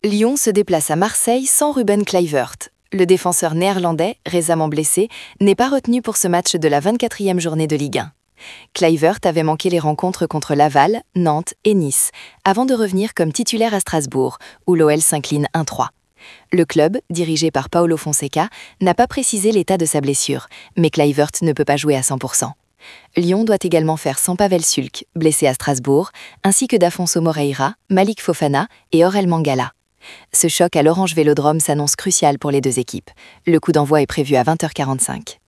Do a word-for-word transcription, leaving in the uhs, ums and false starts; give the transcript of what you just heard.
Lyon se déplace à Marseille sans Ruben Kluivert. Le défenseur néerlandais, récemment blessé, n'est pas retenu pour ce match de la vingt-quatrième journée de Ligue un. Kluivert avait manqué les rencontres contre Laval, Nantes et Nice, avant de revenir comme titulaire à Strasbourg, où l'O L s'incline un trois. Le club, dirigé par Paulo Fonseca, n'a pas précisé l'état de sa blessure, mais Kluivert ne peut pas jouer à cent pour cent. Lyon doit également faire sans Pavel Sulk, blessé à Strasbourg, ainsi que d'Afonso Moreira, Malik Fofana et Aurel Mangala. Ce choc à l'Orange Vélodrome s'annonce crucial pour les deux équipes. Le coup d'envoi est prévu à vingt heures quarante-cinq.